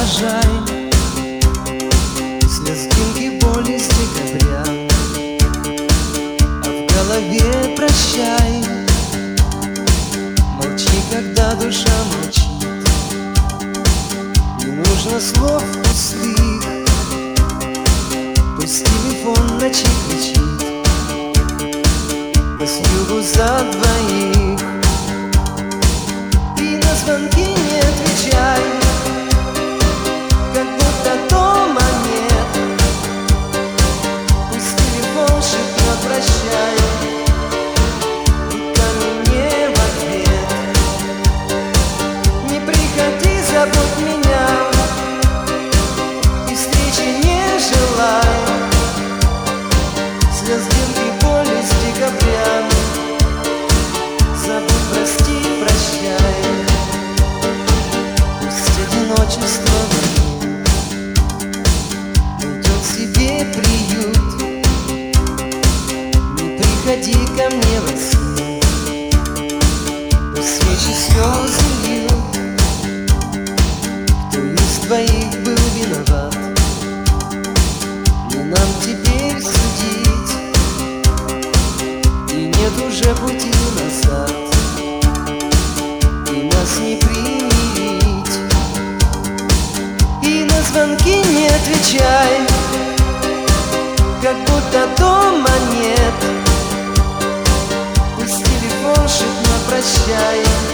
провожай слезинки боли с декабря, а в голове прощай. Молчи, когда душа молчит, не нужно слов пустых. Пусть телефон в ночи кричит, пусть югу за двоих. И на звонки не отвечай, как будто дома нет. Пусть телефон шепнет прощай, и камень не в ответ. Не приходи, забудь меня, и встречи не желай. Слезинки боли с декабря, забудь, прости, прощай. Пусть одиночество найдет себе приют. Не приходи ко мне во сне, пусть свечи слезы льют. Кто из двоих был виноват, не нам теперь судить, и нет уже пути назад, и нас не примирить. И на звонки не отвечай, как будто дома нет. Пусть телефон шепнет прощай.